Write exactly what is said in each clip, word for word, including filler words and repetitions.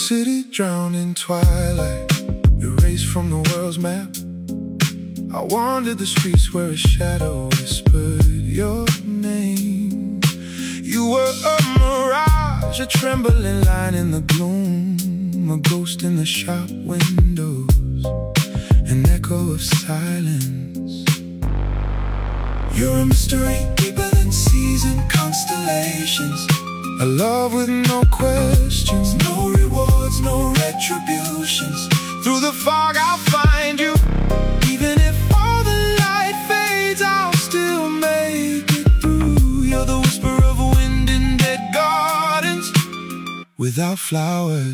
city drowned in twilight, erased from the world's map. I wandered the streets where a shadow whispered your name. You were a mirage, a trembling line in the gloom, a ghost in the shop windows, an echo of silence. You're a mystery deeper than seas and constellations, a love with no questions, no rewards, no retributions. Through the fog I'll find you. Even if all the light fades, I'll still make it through. You're the whisper of wind in dead gardens without flowers.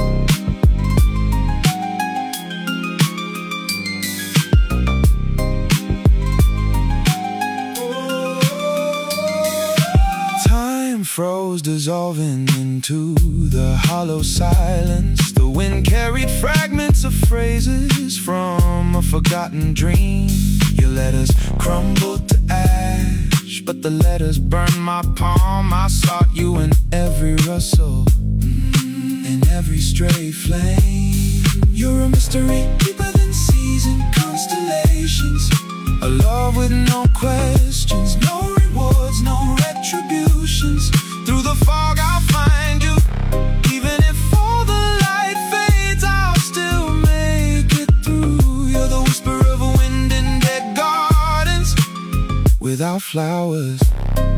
Froze, dissolving into the hollow silence. The wind carried fragments of phrases from a forgotten dream. Your letters crumbled to ash, but the letters burned my palm. I sought you in every rustle, in every stray flame. You're a mystery deeper than seas and constellations, a love with no questions, no rewards, no retributions. Through the fog I'll find you. Even if all the light fades, I'll still make it through. You're the whisper of a wind in dead gardens without flowers.